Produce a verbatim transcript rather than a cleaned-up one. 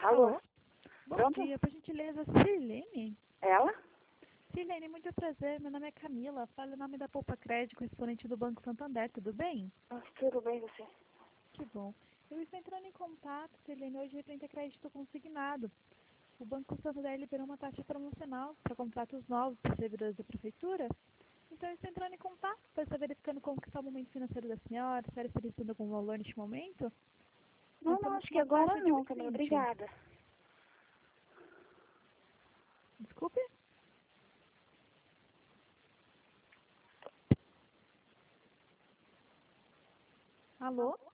Alô? Alô? Bom Pronto? dia, por gentileza, Sirlene? Ela? Sirlene, muito prazer, meu nome é Camila, falo em nome da Poupa Crédito, correspondente do Banco Santander, tudo bem? Ah, tudo bem, você? Que bom. Eu estou entrando em contato, Sirlene, hoje referente a crédito consignado. O Banco Santander liberou uma taxa promocional para contratos novos para servidores da Prefeitura. Então, eu estou entrando em contato para estar verificando como que está o momento financeiro da senhora, se ela está recebendo algum valor neste momento. Não, Nós não, estamos acho com que uma agora taxa de não, um Camila, vinte. obrigada. Desculpe? Alô?